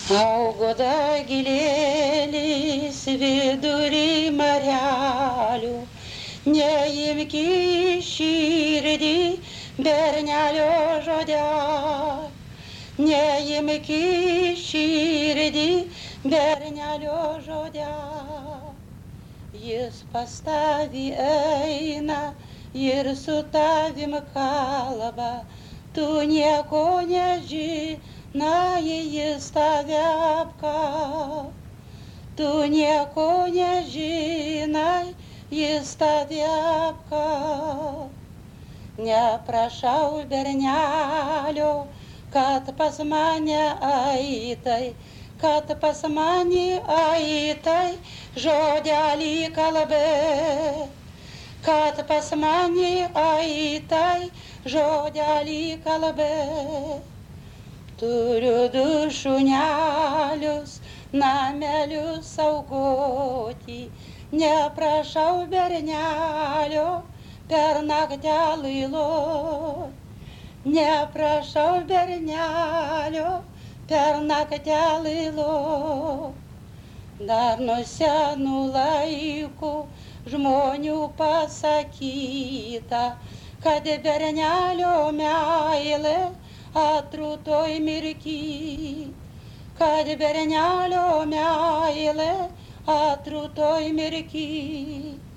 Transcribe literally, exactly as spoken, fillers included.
Augo dagilėlis vidury marelių, neimk į širdį bernelio žodelį, neimk į širdį bernelio žodelį. Jis pas tavį eina ir su tavim kalba, tu nieko nežinai. Na, jis tave apkal, tu nieko nežinai, jis tave apkal. Neprašau bernelio, kad pas mane aitai, kad pas mane aitai, žodelį kalbėt, kad pas mane aitai, žodelį kalbėt. Turiu du šunelius, namelius saugoti, neprašau bernelio per naktelį lot. Neprašau bernelio per naktelį lot. Dar nuo senų laikų žmonių pasakyta, kad bernelio meilė atrutoj mirky, kad bernelio meilė atrutoj mirky.